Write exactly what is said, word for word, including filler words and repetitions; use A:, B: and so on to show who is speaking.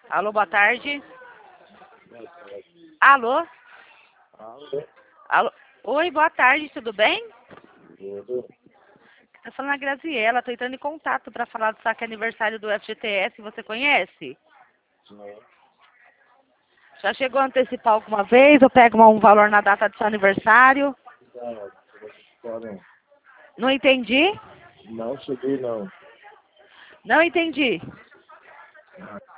A: Alô, boa tarde. Alô?
B: Alô?
A: Alô? Oi, boa tarde, tudo bem?
B: Tudo?
A: Tá falando a Graziela, tô entrando em contato para falar do saque aniversário do F G T S, você conhece?
B: Não.
A: Já chegou a antecipar alguma vez ou pega uma- um valor na data do seu aniversário?
B: Não, não, não.
A: Não entendi?
B: Não cheguei, não.
A: Não entendi.